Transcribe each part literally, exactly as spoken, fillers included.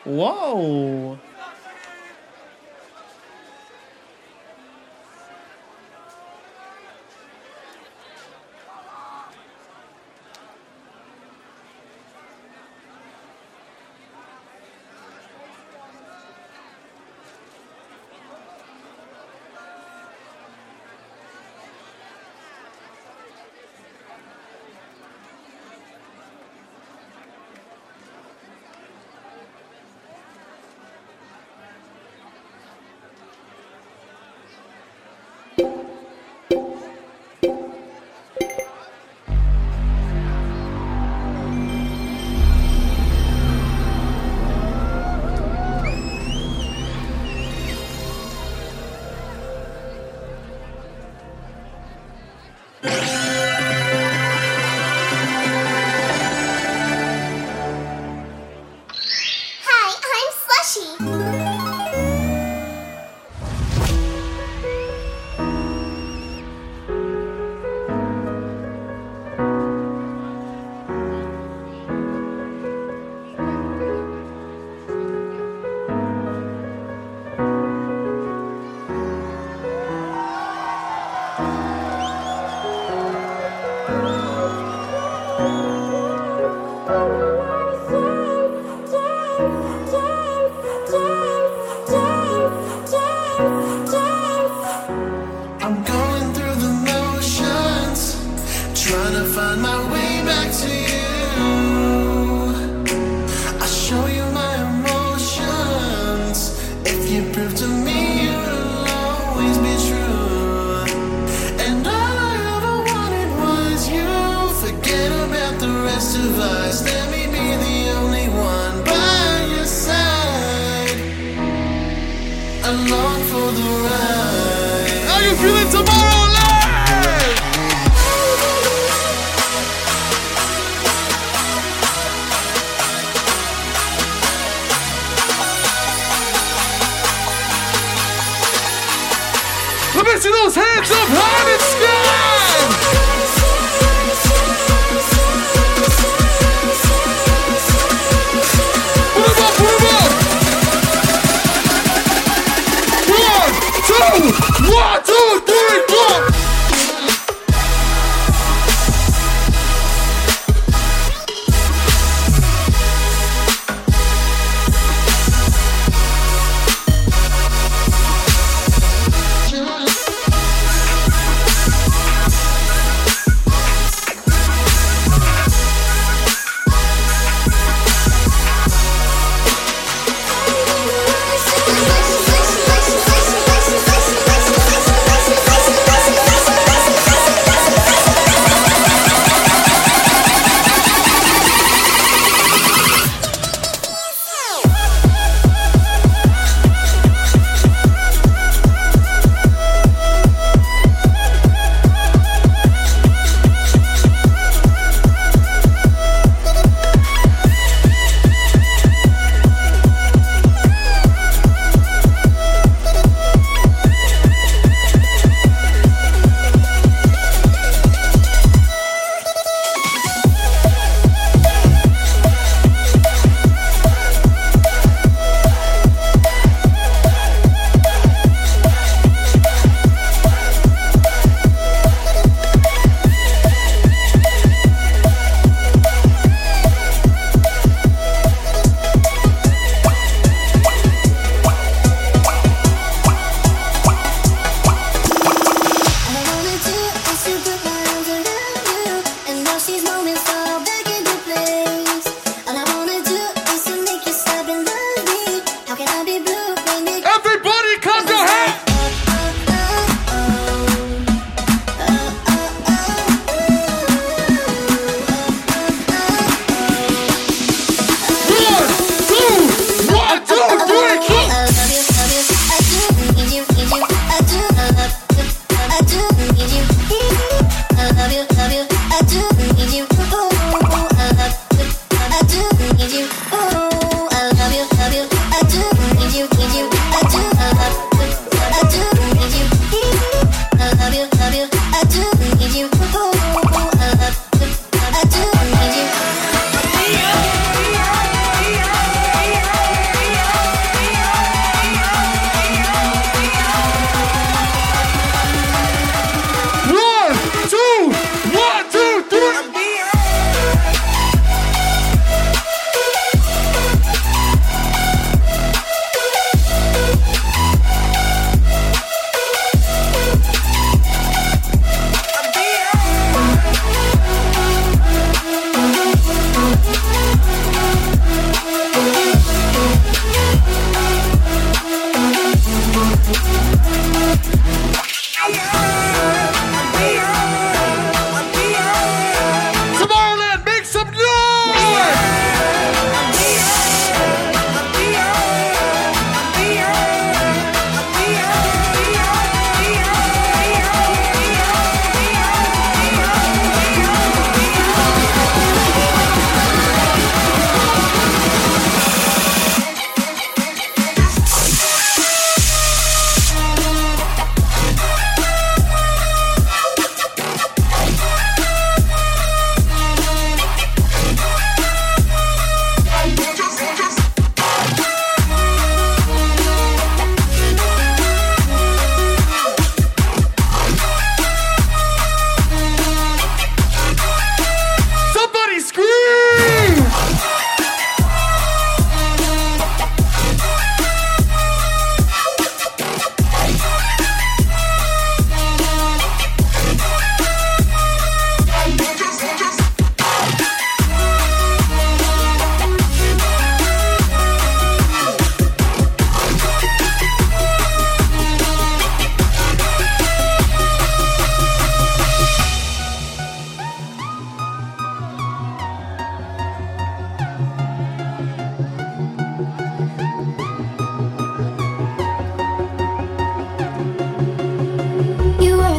Whoa.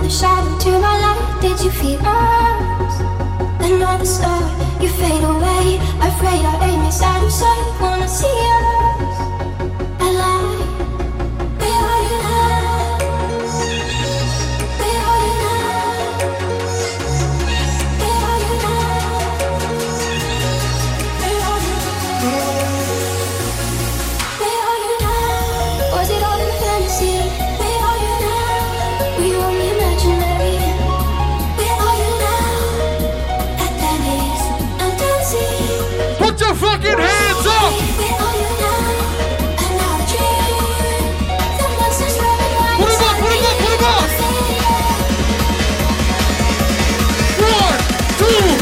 a shadow to my light. Did you feel us? Another star, you fade away. Afraid our aim is out of sight. Wanna see us alive. Where are you now? Where are you now? Where are you now? Where are you now? Where are you now? Was it all in fantasy? Where are you now? Were you only imaginary? Where are you now? Atlantis, Andansi. Put your fucking hands up! Where are you now? Another dream. The monsters running wild. Put 'em up, put 'em up, put 'em up! One, two.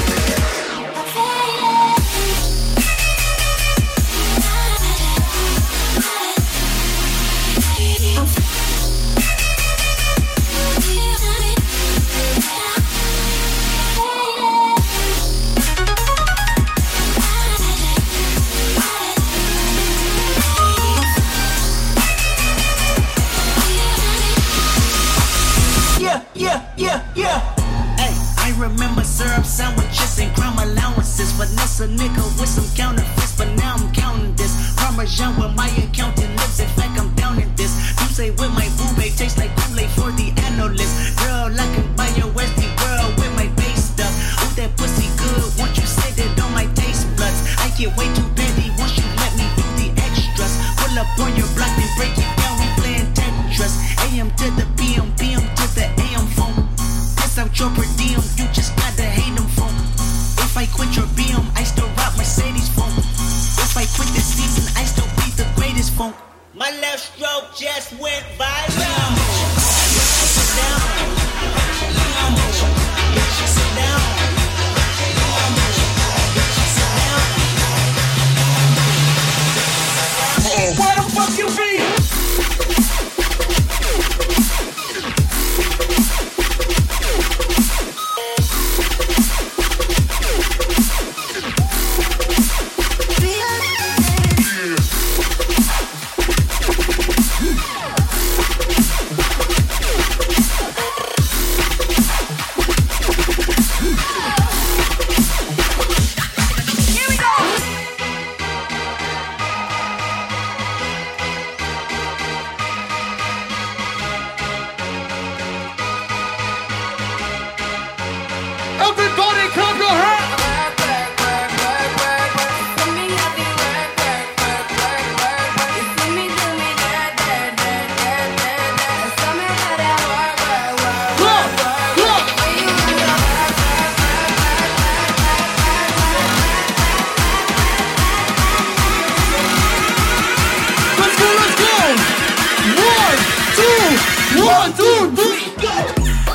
Yeah, yeah, yeah, yeah. Hey, I remember syrup sandwiches and crime allowances. Finesse a nigga with some counterfeits, but now I'm counting this. Parmesan with my accountant lips. In fact, I'm down in this. You say with my boobay tastes like Kool-Aid for the analyst. Girl, I can buy your Westie world with my base stuff. Ooh, that pussy good. Once you sit it on my taste buds, I get way too busy once you let me do the extras. Pull up on your block and break it down. We playing Tetris. A M to the P M, P M to the A M phone. Piss out your per diem, you just gotta hate them phone. If I quit your B M, I still rock Mercedes phone. If I quit this season, I still be the greatest phone. My left stroke just went viral. Sit down. Sit down. Where the fuck you be? Everybody clap your hands! Let's go, let's go! One, two, one, two, three, go!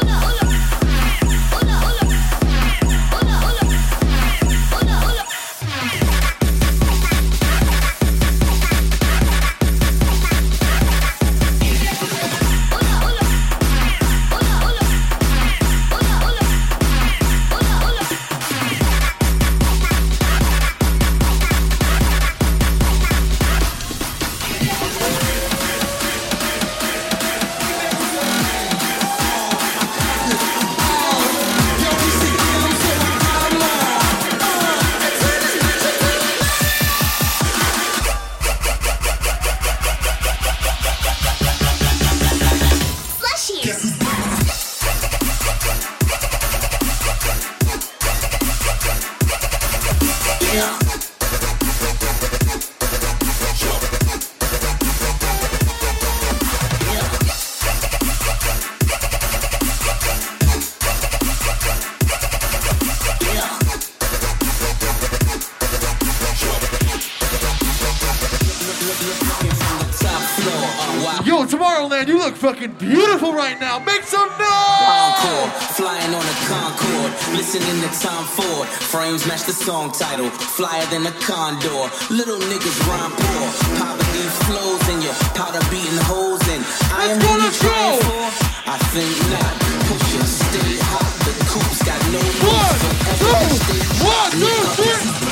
Yo, Tomorrowland, you look fucking beautiful right now. Make some noise! Encore, flying on a Concorde, listening to Tom Ford. Frames match the song title, flyer than a condor. Little niggas rhyme poor, poverty flows in you, powder beating holes in. I am who you trying for? I think not. Push it, stay hot. The coop's got no One, two, one, two, three.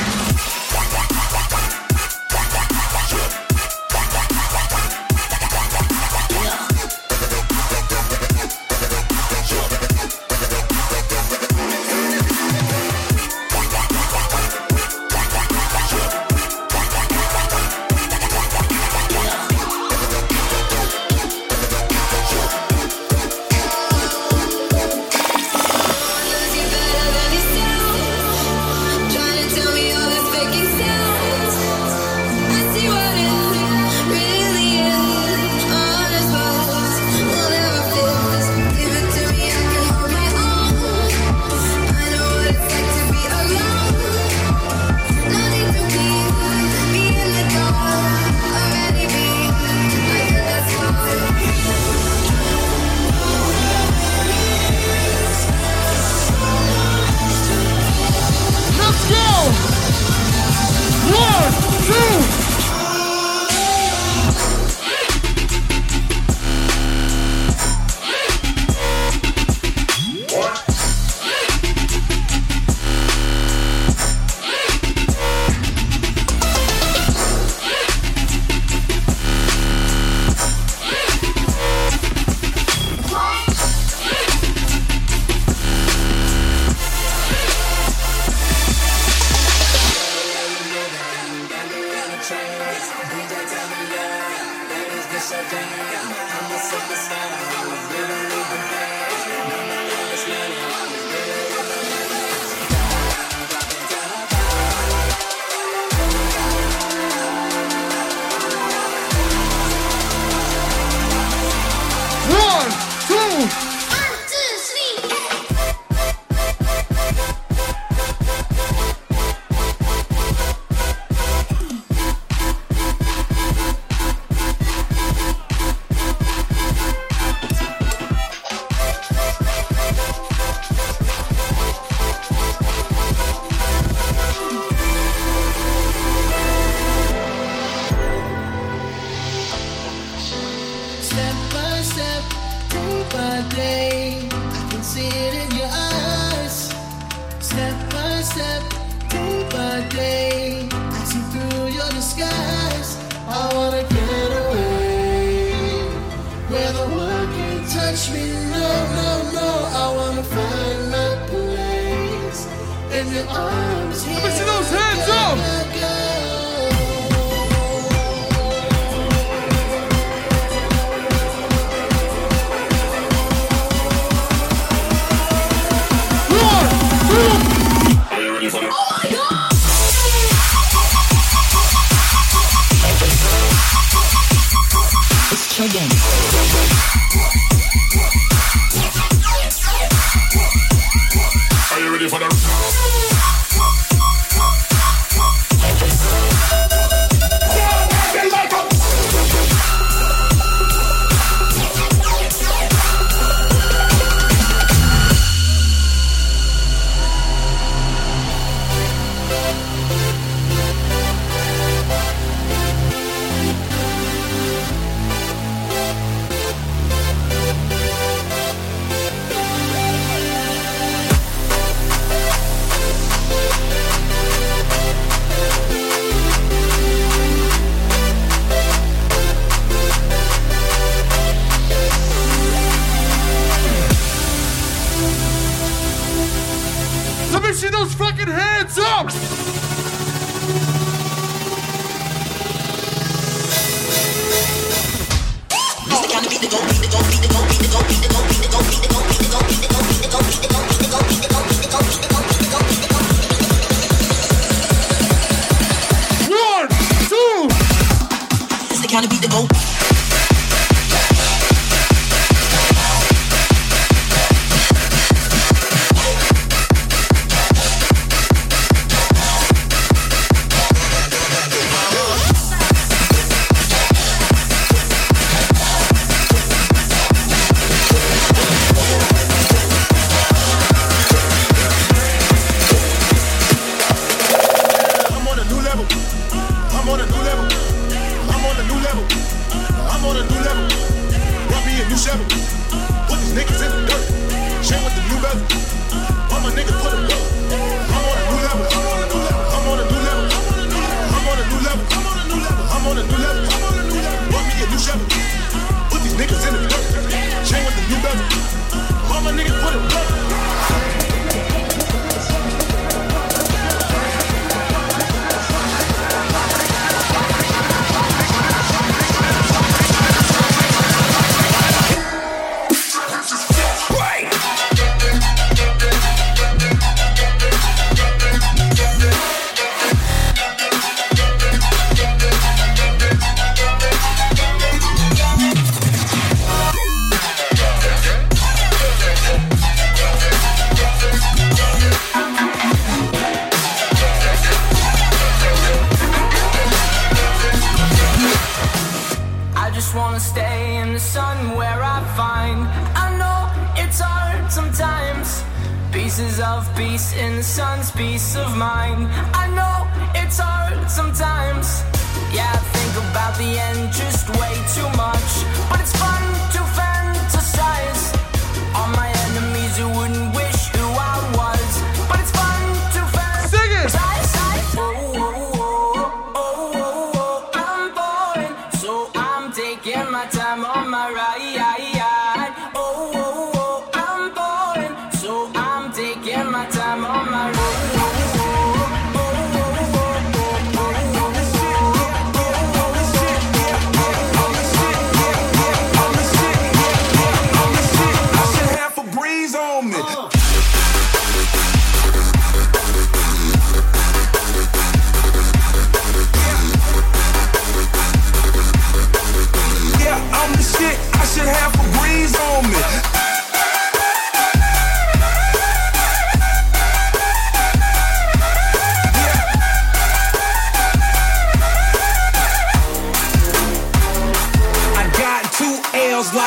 Yeah. trains. D J tell me yeah, ladies get so damn. I'm a superstar, we don't need the band. Mama love is money. One, two.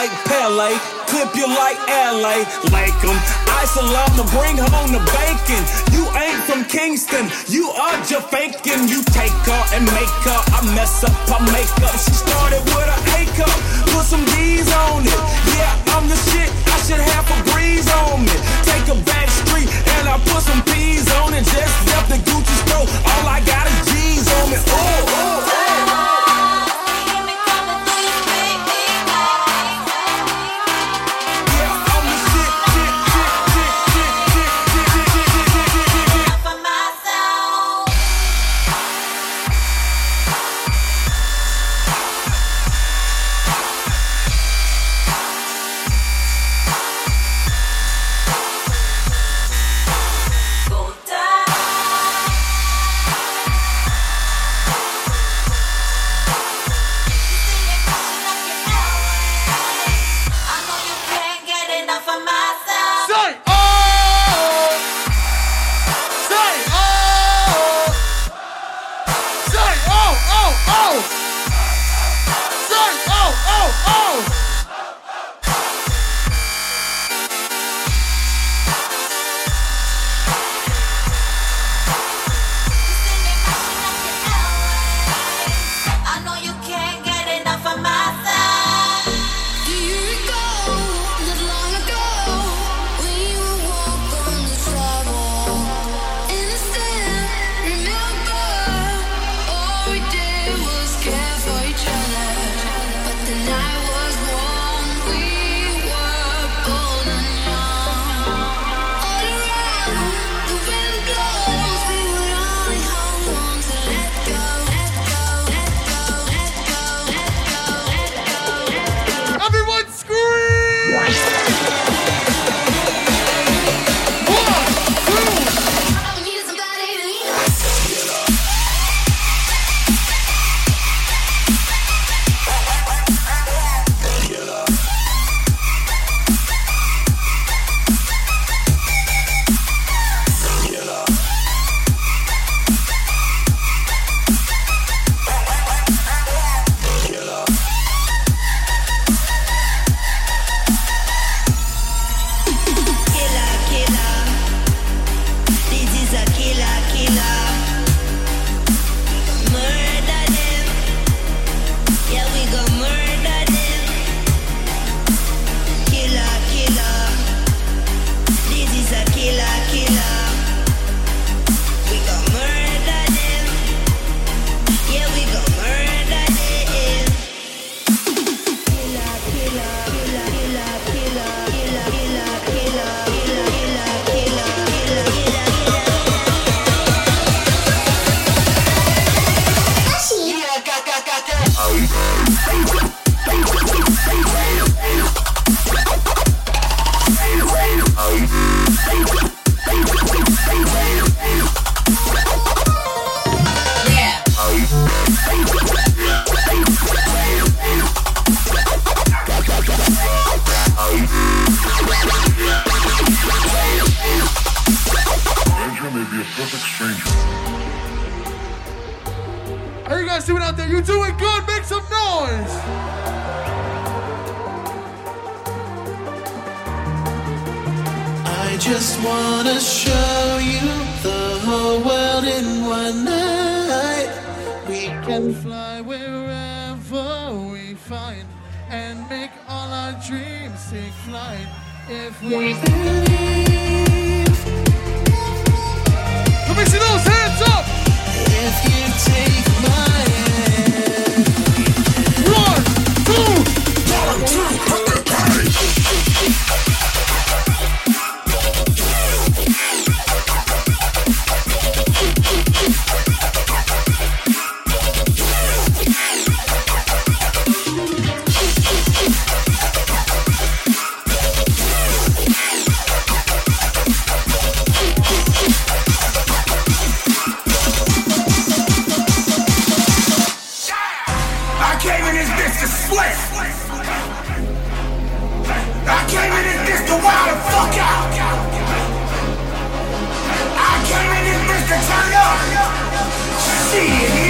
like Pele, clip you like L A, like 'em. I salam to bring home the bacon. You ain't from Kingston, you are just faking. You take her and make her, I mess up her makeup. She started with an A cup, put some D's on it. Yeah, I'm the shit, I should have a breeze on me. Take a back street and I put some P's on it. Just left the Gucci store, all I got is G's on me. Oh, oh, oh.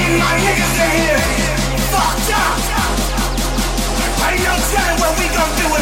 Ain't no telling what we gon' do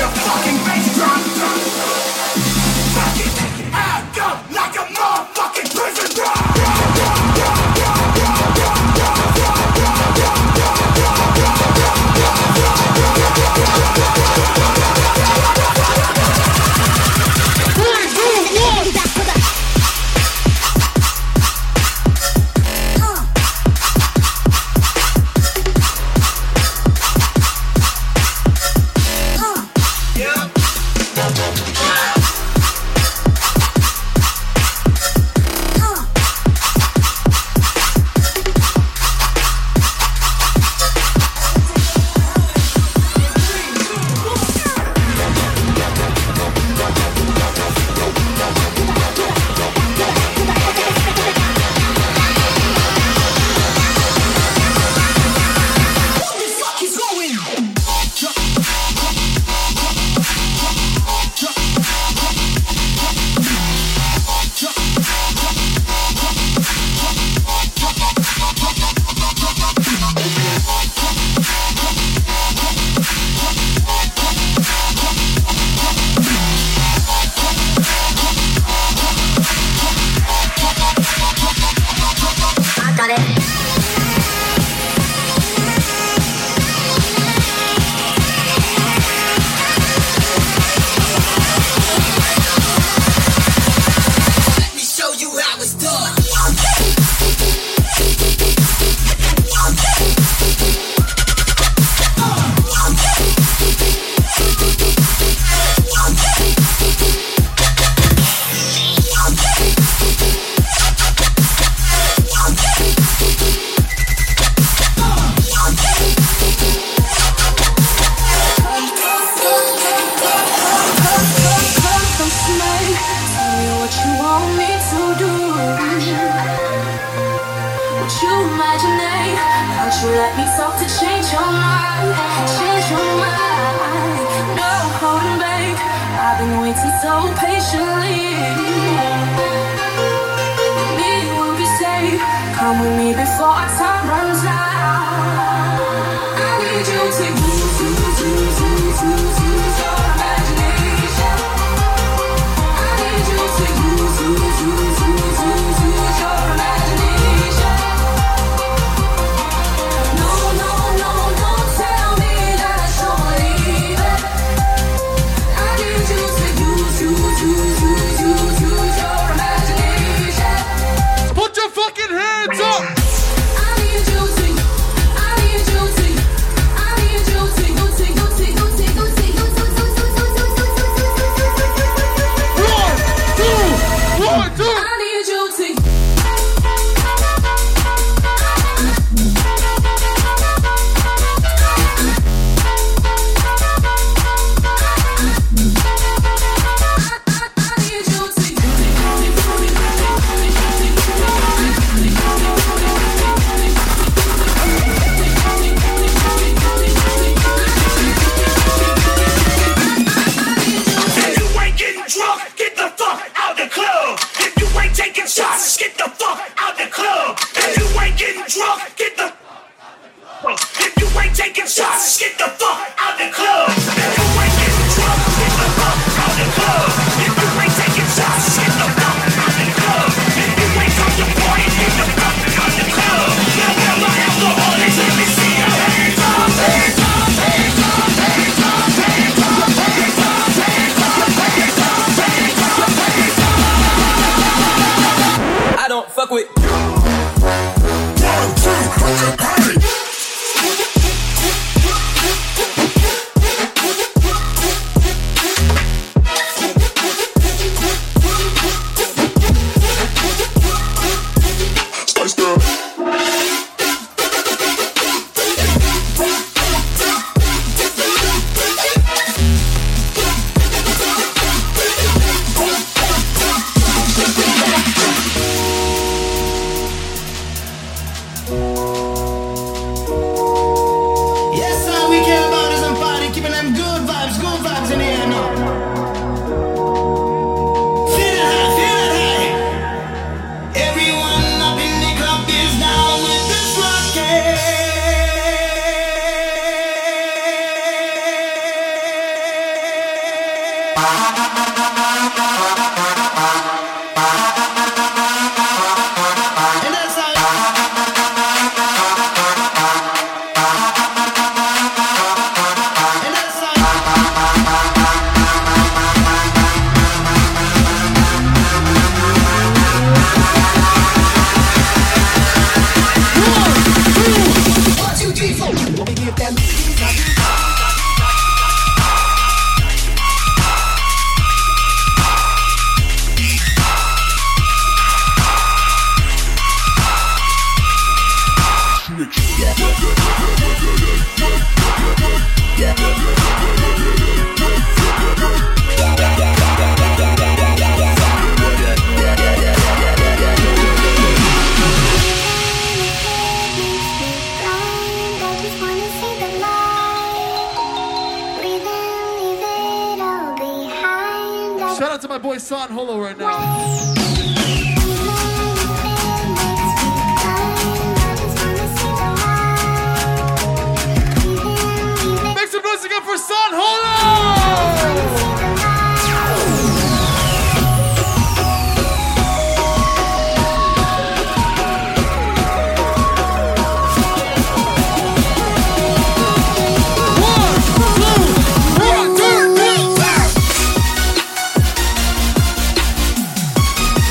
Won't you let me talk to change your mind? Change your mind. No holding back. I've been waiting so patiently. Me will be safe. Come with me before our time runs out. I need you to use, use, use, use, use, use your imagination. I need you to use, use, use, use, use, use your imagination. No, no, no, don't tell me that you're leaving. I need you to use, use, use, use, use, use your imagination. Put your fucking hands up! I need you to, I need you to, I need you to, you to, you to, you to, you to, you to, One, two, one, two! I need you to. If you ain't getting drunk, get the fuck out the club. If you ain't taking shots, get the fuck out the club. If you ain't getting drunk, get the If you ain't taking shots, get the fuck out the club. If you ain't getting drunk, get the fuck out the club. If you ain't taking shots, get the fuck out the club. If you ain't come to party, get the fuck out the club. Now where my alcoholics, let me see your hands up, hands up, hands up, hands up, hands up, hands up, hands up, hands up, hands up, hands up. I don't fuck with. One, two, hey. Spice Girl. Yes, all we care about is a party, keeping them good vibes, good vibes in the air now. Feel it high, feel it high. Everyone up in the club is down with this rocket. And that's how. And that's how. One, two, three, four. Let me give them. Shout out to my boy San Holo right now. Make some noise again for San Holo! One, two, one, two, three.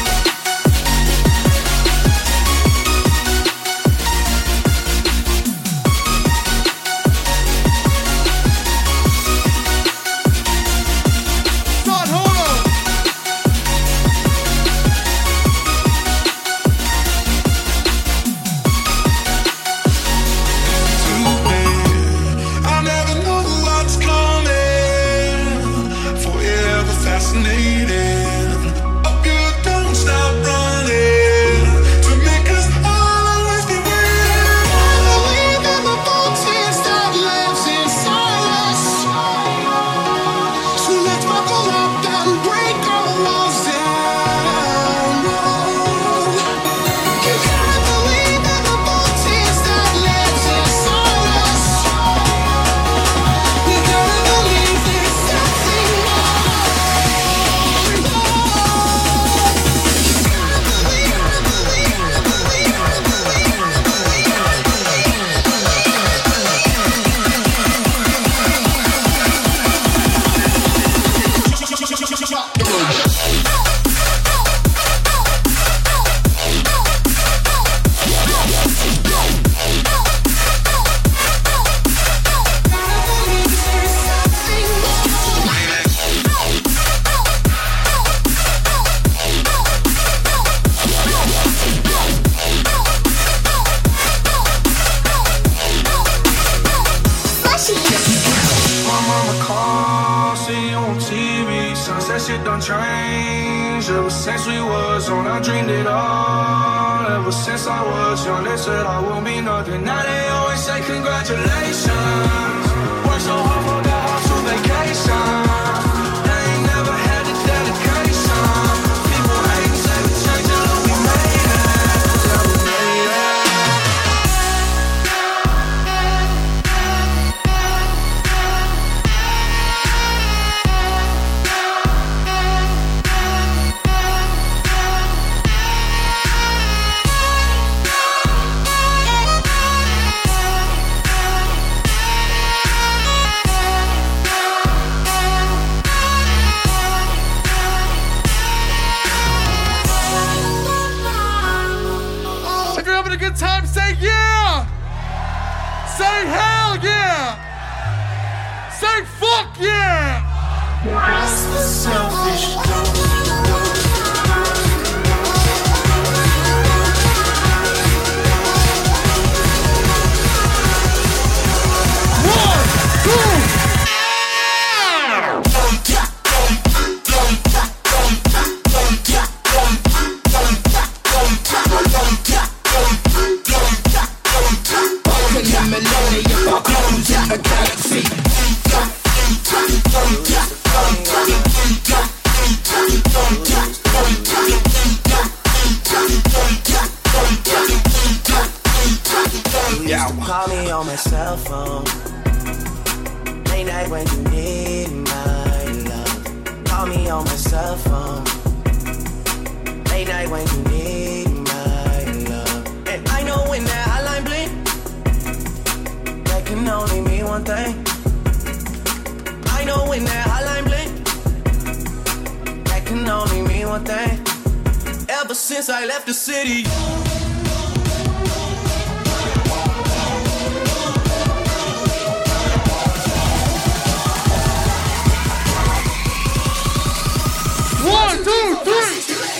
shit done changed. Ever since we was on, I dreamed it all. Ever since I was young, they said I won't be nothing. Now they always say congratulations. Worked so hard for the house to vacation. They ain't never had the dedication. People hate and say we changed it, but we made it. Yeah, we made it. Time, say yeah! Say hell yeah! Say fuck yeah! That's the selfish One, two! Call me on my cell phone. Late night when you need my love. Call me on my cell phone. Late night when you need my love. And I know when that hotline blink, that can only mean one thing. I know when that hotline blink, that can only mean one thing. Ever since I left the city. One, two, three!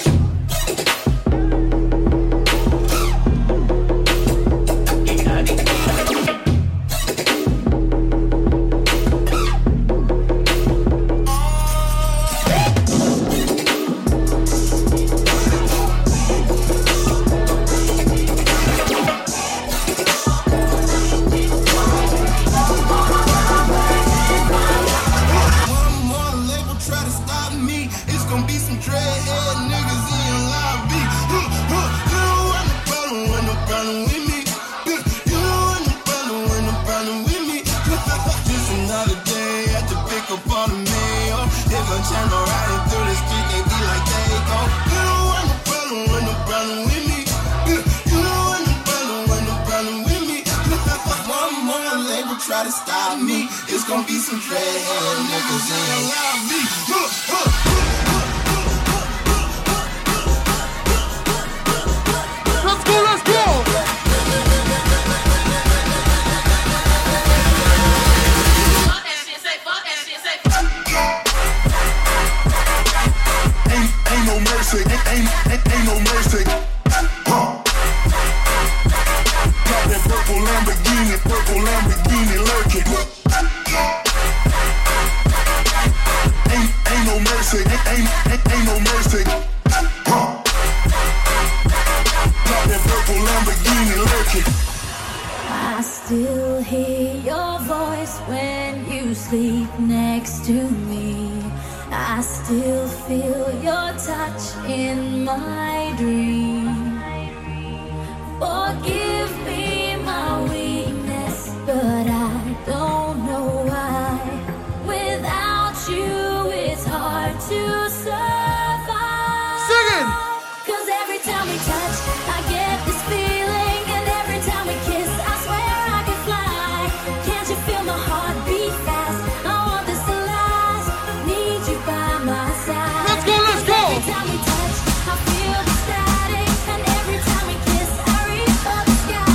Try to stop me. It's gonna be some dreadhead niggas in your lobby. Let's go, let's go! Fuck that shit, say fuck that shit, say fuck. Ain't, ain't no mercy, ain't, ain't, ain't no mercy. Huh. Got that purple Lamborghini, purple Lamborghini lurking. Ain't, ain't no mercy, ain't, ain't, ain't no mercy. Huh. Got that purple Lamborghini lurking. I still hear your voice when you sleep next to me. I still feel your touch in my dream. Forgive me my weakness, but I don't know why. Without you, it's hard to survive. Sing it! 'Cause every time we touch, I get this feeling, and every time we kiss, I swear I could fly. Can't you feel my heart beat fast? I want this to last. Need you by my side. Let's go, let's go! Every time we touch, I feel the static, and every time we kiss, I reach for the sky.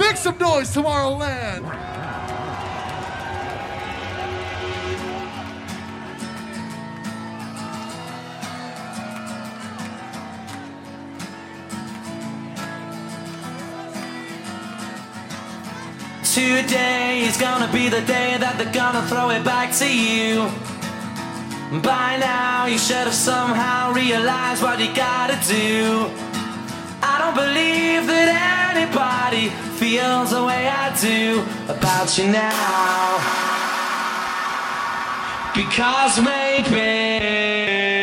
Make some noise, Tomorrowland. Today is gonna be the day that they're gonna throw it back to you. By now you should have somehow realized what you gotta do. I don't believe that anybody feels the way I do about you now. Because maybe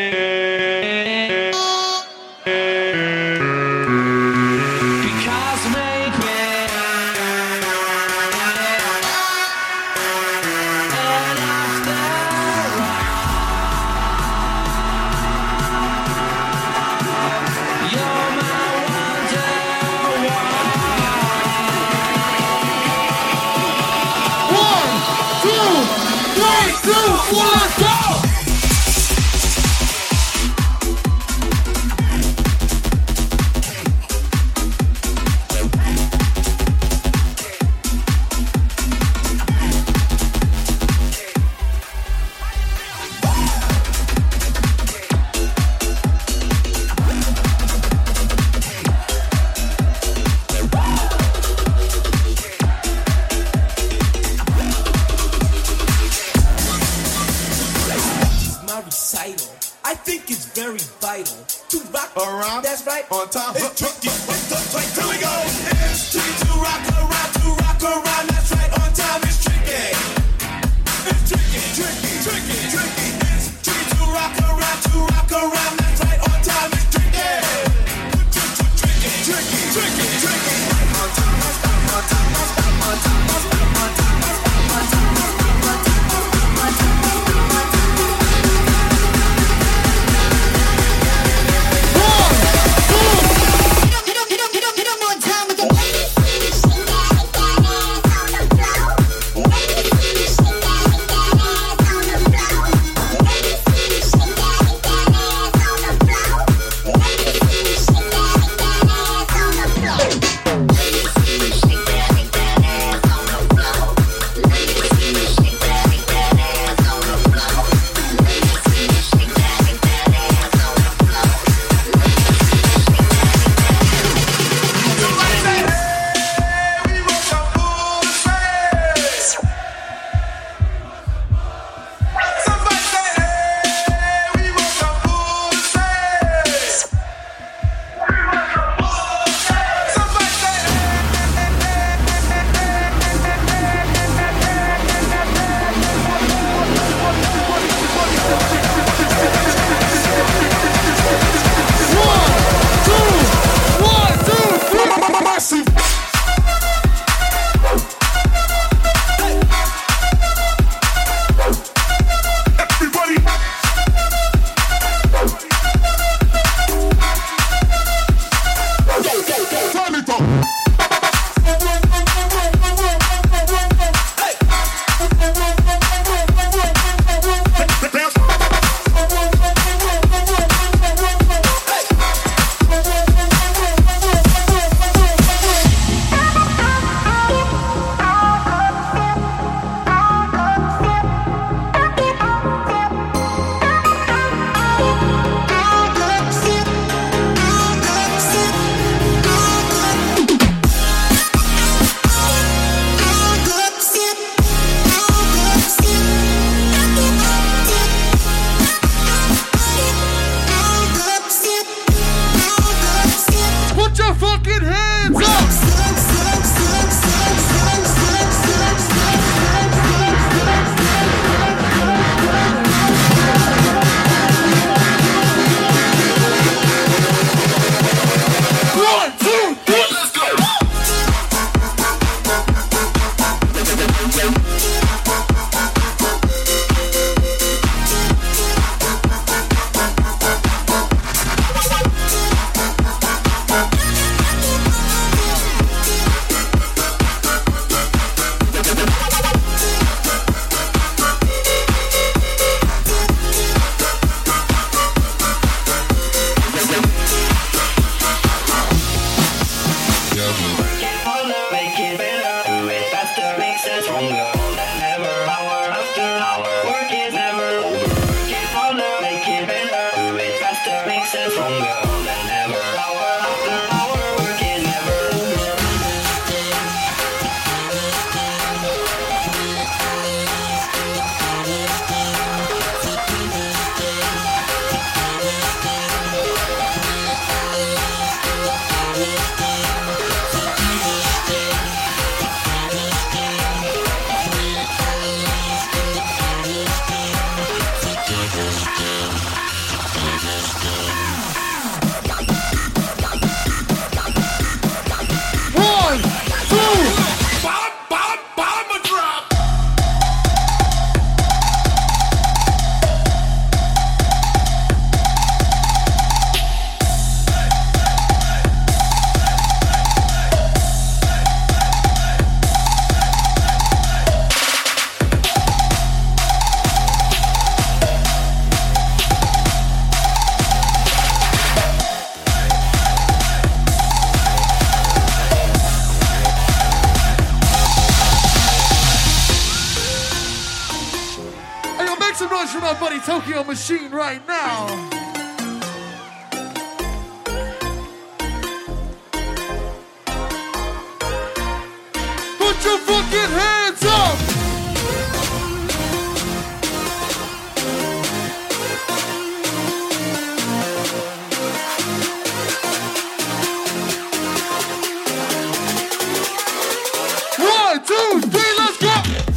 that's right, on time. It's tricky. That's right. Here we go. It's tricky to rock around, to rock around. That's right, on time. It's tricky. It's tricky, tricky, tricky, tricky. It's tricky to rock around, to rock around. That's right, on time. It's tricky. Tricky, tricky, tricky, tricky. On time, on time, on time, on time, on time, on time, on time, on time, on time, on time. Hit 'em, hit 'em, hit 'em one time with the much for my buddy Tokyo Machine right now. Put your fucking hands up! One, two, three, let's go!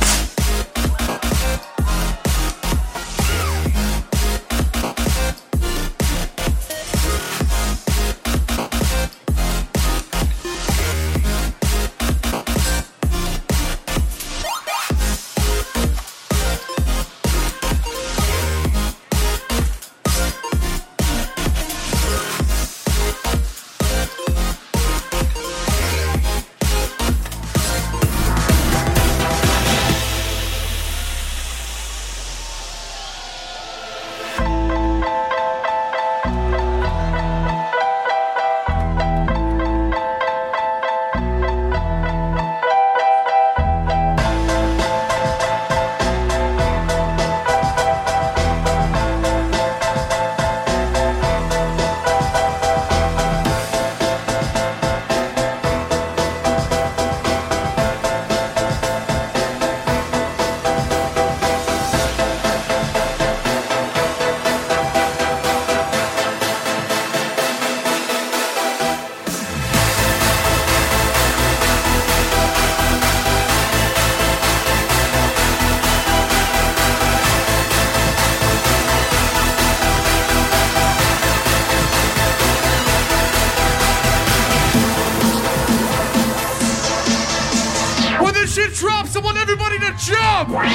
Drops, I want everybody to jump! One,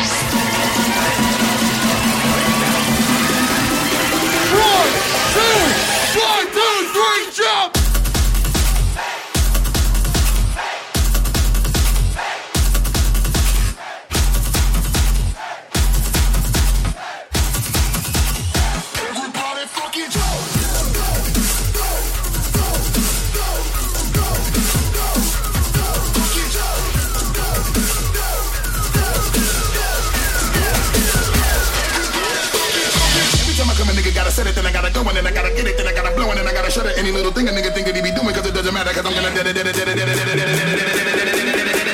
two, one, two, three, jump! Everybody fucking jump! Nigga gotta set it, then I gotta go, and then I gotta get it, then I gotta blow, and then I gotta shut it. Any little thing a nigga think that he be doing, cause it doesn't matter, cause I'm gonna dead it, dead it, dead it, dead it, dead it, dead it, dead it, dead it, dead it.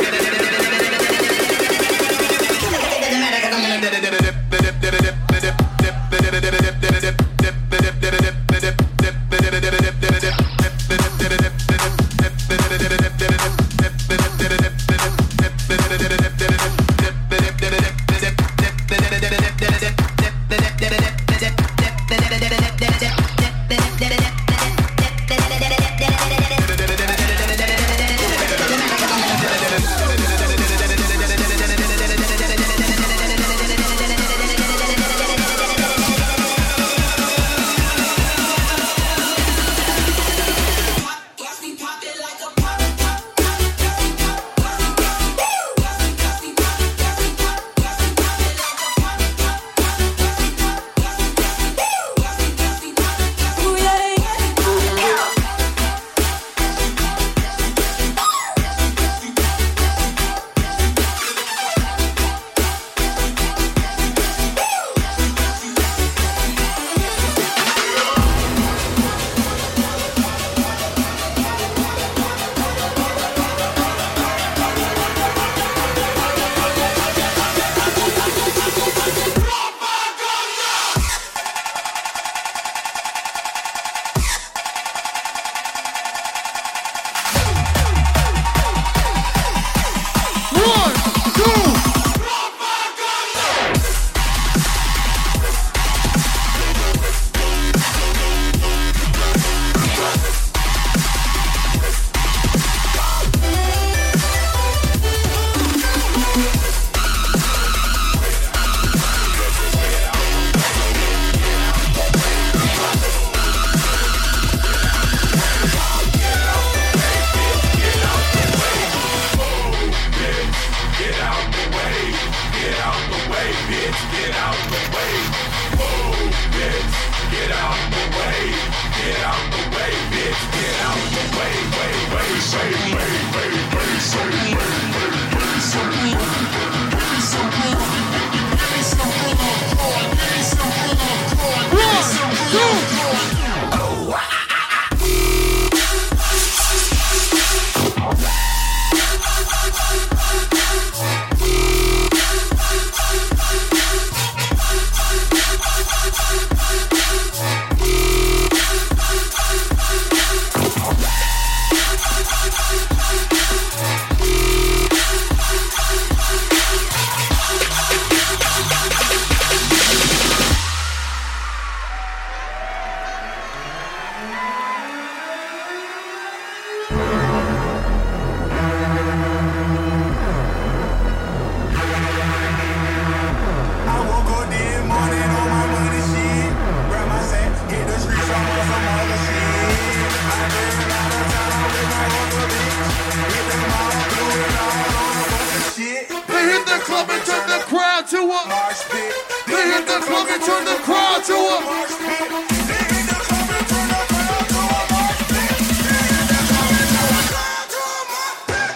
to a Marsh pit. They hit the club and turn the crowd to a Marsh pit. They hit the club and turn the crowd to a marsh pit. They hit the club and turn the crowd to a marsh pit.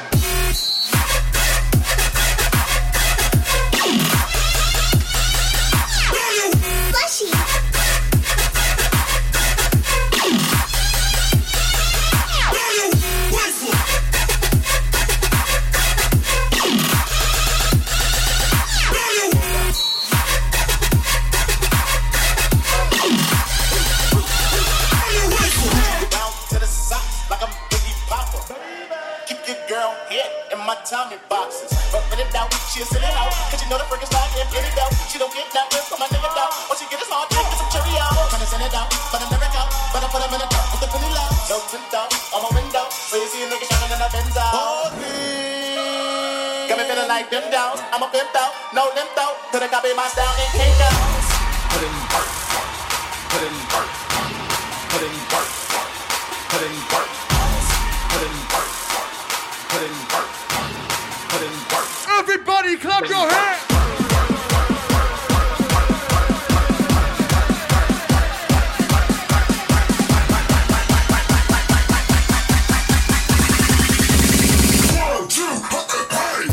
Slushy. Tommy boxes, but put it down, she'll sit it out. Cause you know the freaking slide and get it out. She don't get that whip from my nigga down. Once she get it hard, get some Cheerios. Tryna send it down, but I'm never out. But I put them in a cup with the penny low. No tint down on my window, so you see a nigga shining in the Benzo. Hold me, got me feeling like them down. I'm a pimp out, no limp out. Couldn't copy my style in King out. Put in work, put in work, put in work, put in work, put in work, put in work. Everybody clap your hands! One, two, hey!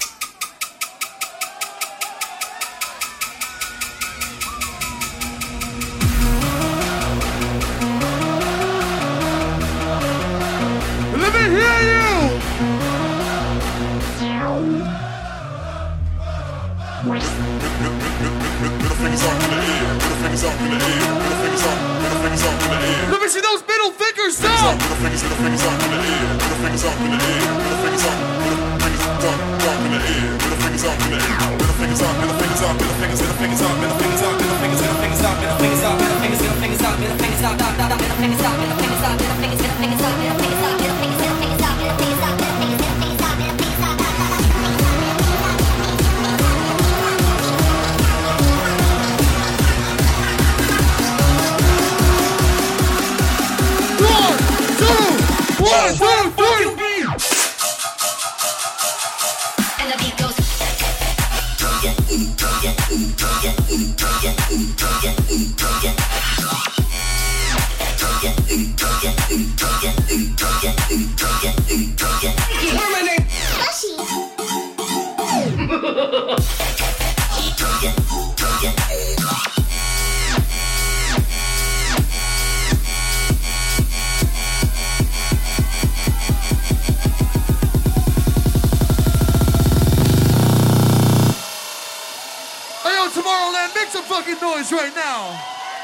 Let me hear you! Middle fingers up in the air, middle fingers up in the air, middle fingers up, middle fingers up in the air. Let me see those middle fingers down! Middle fingers, middle fingers up in the air, middle fingers up in the air, middle fingers up, middle fingers up, up in the air, middle fingers up in the air, middle fingers up, middle fingers up, middle fingers, middle fingers up, middle fingers up, middle fingers, middle fingers up, middle fingers up, middle fingers, middle fingers up, middle fingers up, middle fingers up, middle fingers up, middle fingers up, middle fingers, middle fingers up, middle fingers up, middle fingers, middle fingers up, middle fingers, middle fingers up, middle fingers up, middle fingers, middle fingers up, middle fingers up. One, two, three! And the beat goes. Tomorrowland, make some fucking noise right now.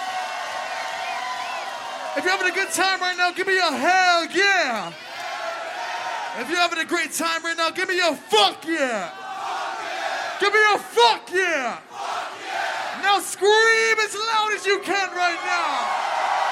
If you're having a good time right now, give me a hell yeah. If you're having a great time right now, give me a fuck yeah. Give me a fuck yeah. Now scream as loud as you can right now.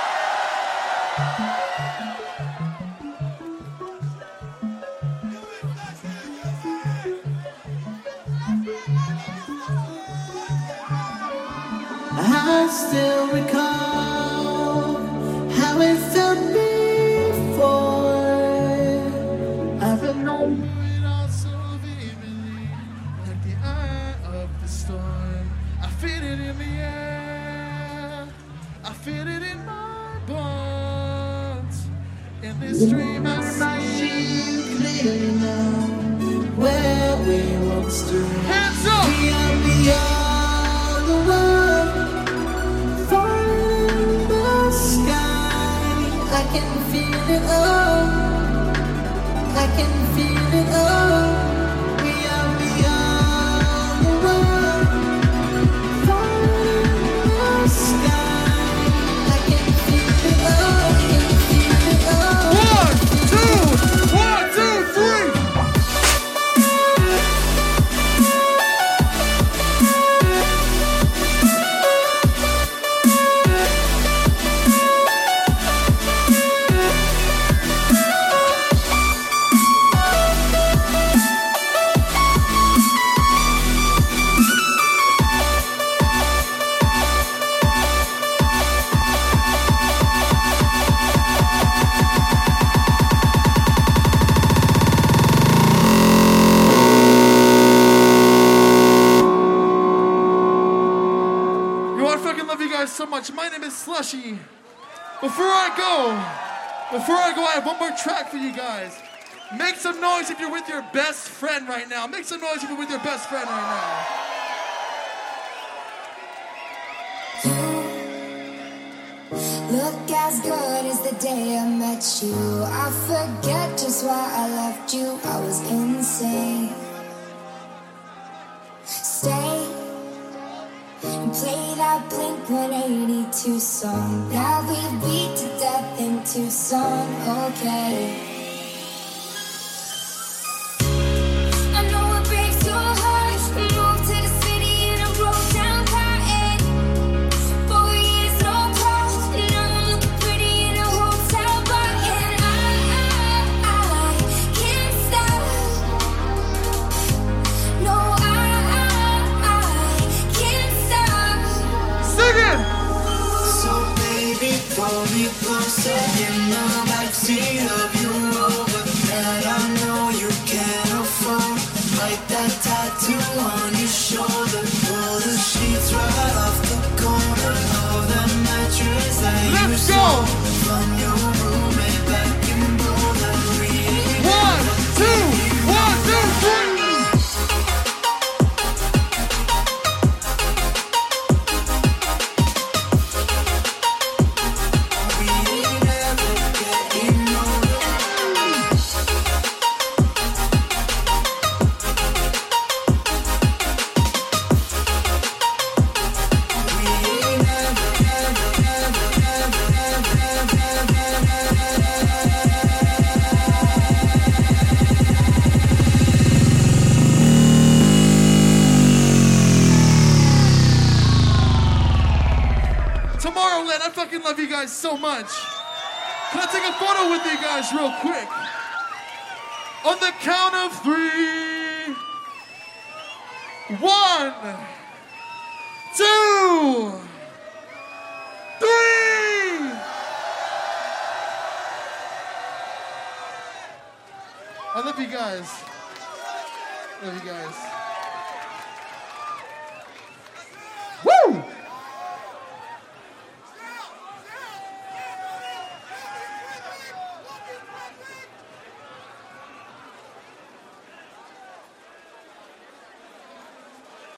I still recall how it felt before. I remember it all so vividly, like the eye of the storm. I feel it in the air, I feel it in my bones. In this dream I see clearly now where we once stood. Hands up! We are beyond the world. I can feel it all. I can feel it all. We are beyond the world. From the sky. I can feel it all. I can feel it all. One, two, one, two, three. guys so much. My name is Slushy. Before I go, before I go, I have one more track for you guys. Make some noise if you're with your best friend right now. Make some noise if you're with your best friend right now. Look as good as the day I met you. I forget just why I left you. I was insane. Stay and play that Blink one eighty-two song that we beat to death in Tucson. Okay. I know it breaks your heart. Moved to the city and I broke down crying. Four years no calls, and now I'm looking pretty in a hotel bar. And I, I, I can't stop. No, I, I, I can't stop. Sing it! So baby, pull me closer in the backseat of your Rover that I know you can't afford. Write that tattoo on your shoulder. Pull the sheets right off the corner of that mattress that you Let's go! stole from your roommate back in Boulder. One, two, one, two, three. We ain't ever getting older. We ain't ever, ever, ever, ever, ever, ever, Tomorrowland, I fucking love you guys so much. Can I take a photo with you guys real quick? On the count of three. One, two, three. I love you guys. Love you guys.